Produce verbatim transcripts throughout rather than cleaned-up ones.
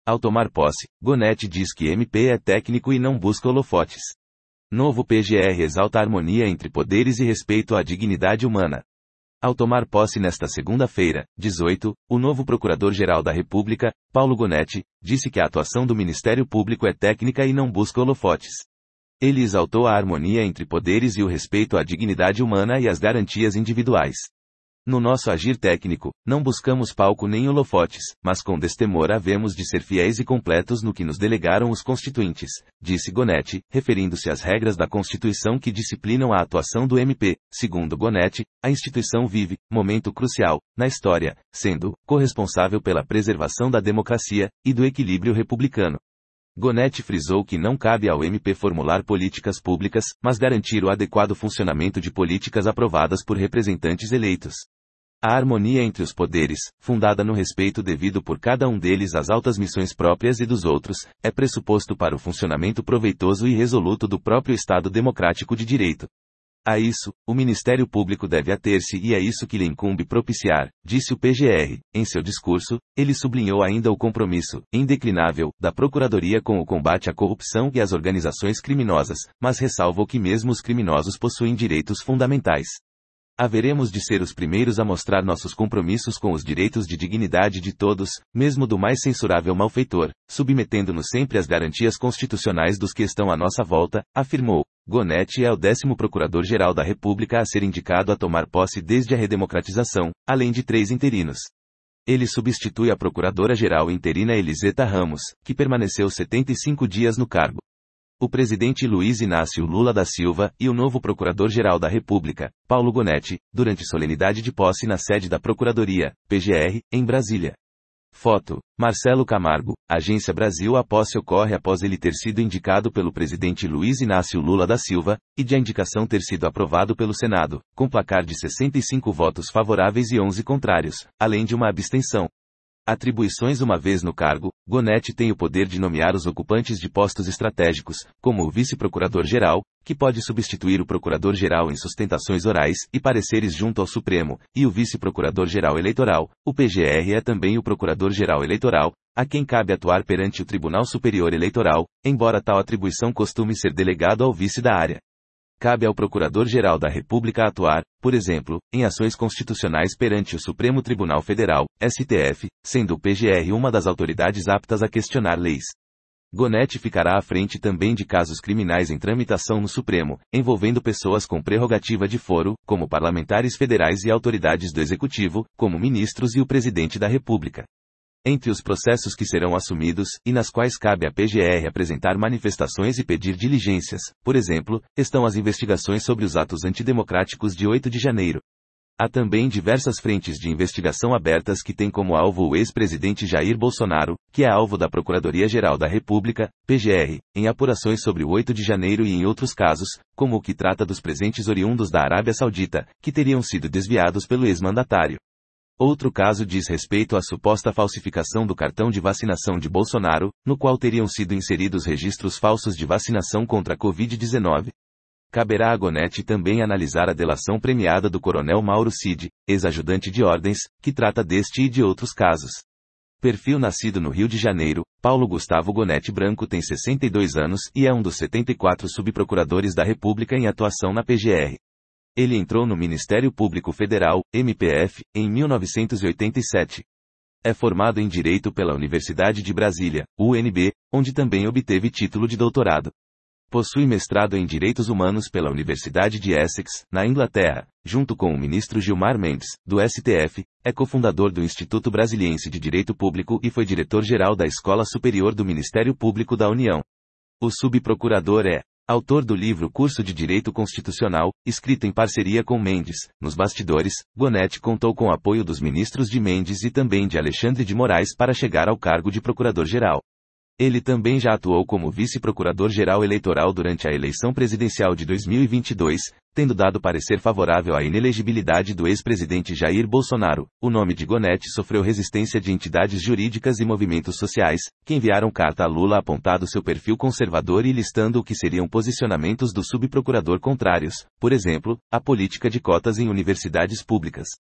Ao tomar posse, Gonetti diz que M P é técnico e não busca holofotes. Novo P G R exalta a harmonia entre poderes e respeito à dignidade humana. Ao tomar posse nesta segunda-feira, dezoito, o novo Procurador-Geral da República, Paulo Gonetti, disse que a atuação do Ministério Público é técnica e não busca holofotes. Ele exaltou a harmonia entre poderes e o respeito à dignidade humana e às garantias individuais. No nosso agir técnico, não buscamos palco nem holofotes, mas com destemor havemos de ser fiéis e completos no que nos delegaram os constituintes, disse Gonetti, referindo-se às regras da Constituição que disciplinam a atuação do M P. Segundo Gonetti, a instituição vive momento crucial na história, sendo corresponsável pela preservação da democracia e do equilíbrio republicano. Gonetti frisou que não cabe ao M P formular políticas públicas, mas garantir o adequado funcionamento de políticas aprovadas por representantes eleitos. A harmonia entre os poderes, fundada no respeito devido por cada um deles às altas missões próprias e dos outros, é pressuposto para o funcionamento proveitoso e resoluto do próprio Estado democrático de direito. A isso, o Ministério Público deve ater-se e é isso que lhe incumbe propiciar, disse o P G R. Em seu discurso, ele sublinhou ainda o compromisso, indeclinável, da Procuradoria com o combate à corrupção e às organizações criminosas, mas ressalvou que mesmo os criminosos possuem direitos fundamentais. Haveremos de ser os primeiros a mostrar nossos compromissos com os direitos de dignidade de todos, mesmo do mais censurável malfeitor, submetendo-nos sempre às garantias constitucionais dos que estão à nossa volta, afirmou. Gonetti é o décimo Procurador-Geral da República a ser indicado a tomar posse desde a redemocratização, além de três interinos. Ele substitui a Procuradora-Geral interina Eliseta Ramos, que permaneceu setenta e cinco dias no cargo. O presidente Luiz Inácio Lula da Silva e o novo Procurador-Geral da República, Paulo Gonetti, durante solenidade de posse na sede da Procuradoria, P G R, em Brasília. Foto: Marcelo Camargo, Agência Brasil. A posse ocorre após ele ter sido indicado pelo presidente Luiz Inácio Lula da Silva, e de a indicação ter sido aprovado pelo Senado, com placar de sessenta e cinco votos favoráveis e onze contrários, além de uma abstenção. Atribuições. Uma vez no cargo, Gonetti tem o poder de nomear os ocupantes de postos estratégicos, como o vice-procurador-geral, que pode substituir o procurador-geral em sustentações orais e pareceres junto ao Supremo, e o vice-procurador-geral eleitoral. O P G R é também o procurador-geral eleitoral, a quem cabe atuar perante o Tribunal Superior Eleitoral, embora tal atribuição costume ser delegado ao vice da área. Cabe ao Procurador-Geral da República atuar, por exemplo, em ações constitucionais perante o Supremo Tribunal Federal, S T F, sendo o P G R uma das autoridades aptas a questionar leis. Gonetti ficará à frente também de casos criminais em tramitação no Supremo, envolvendo pessoas com prerrogativa de foro, como parlamentares federais e autoridades do Executivo, como ministros e o Presidente da República. Entre os processos que serão assumidos, e nas quais cabe à P G R apresentar manifestações e pedir diligências, por exemplo, estão as investigações sobre os atos antidemocráticos de oito de janeiro. Há também diversas frentes de investigação abertas que têm como alvo o ex-presidente Jair Bolsonaro, que é alvo da Procuradoria-Geral da República, P G R, em apurações sobre o oito de janeiro e em outros casos, como o que trata dos presentes oriundos da Arábia Saudita, que teriam sido desviados pelo ex-mandatário. Outro caso diz respeito à suposta falsificação do cartão de vacinação de Bolsonaro, no qual teriam sido inseridos registros falsos de vacinação contra a covid dezenove. Caberá a Gonetti também analisar a delação premiada do coronel Mauro Cid, ex-ajudante de ordens, que trata deste e de outros casos. Perfil. Nascido no Rio de Janeiro, Paulo Gustavo Gonetti Branco tem sessenta e dois anos e é um dos setenta e quatro subprocuradores da República em atuação na P G R. Ele entrou no Ministério Público Federal, M P F, em mil novecentos e oitenta e sete. É formado em Direito pela Universidade de Brasília, U N B, onde também obteve título de doutorado. Possui mestrado em Direitos Humanos pela Universidade de Essex, na Inglaterra, junto com o ministro Gilmar Mendes, do S T F, é cofundador do Instituto Brasiliense de Direito Público e foi diretor-geral da Escola Superior do Ministério Público da União. O subprocurador é autor do livro Curso de Direito Constitucional, escrito em parceria com Mendes. Nos bastidores, Gonetti contou com o apoio dos ministros de Mendes e também de Alexandre de Moraes para chegar ao cargo de procurador-geral. Ele também já atuou como vice-procurador-geral eleitoral durante a eleição presidencial de dois mil e vinte e dois, tendo dado parecer favorável à inelegibilidade do ex-presidente Jair Bolsonaro. O nome de Gonetti sofreu resistência de entidades jurídicas e movimentos sociais, que enviaram carta a Lula apontando seu perfil conservador e listando o que seriam posicionamentos do subprocurador contrários, por exemplo, a política de cotas em universidades públicas.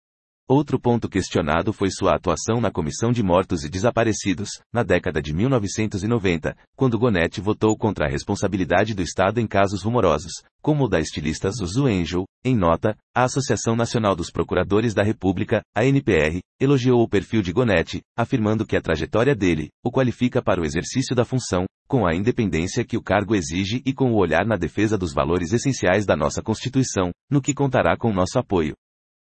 Outro ponto questionado foi sua atuação na Comissão de Mortos e Desaparecidos, na década de mil novecentos e noventa, quando Gonetti votou contra a responsabilidade do Estado em casos rumorosos, como o da estilista Zuzu Angel. Em nota, a Associação Nacional dos Procuradores da República, a N P R, elogiou o perfil de Gonetti, afirmando que a trajetória dele o qualifica para o exercício da função, com a independência que o cargo exige e com o olhar na defesa dos valores essenciais da nossa Constituição, no que contará com nosso apoio.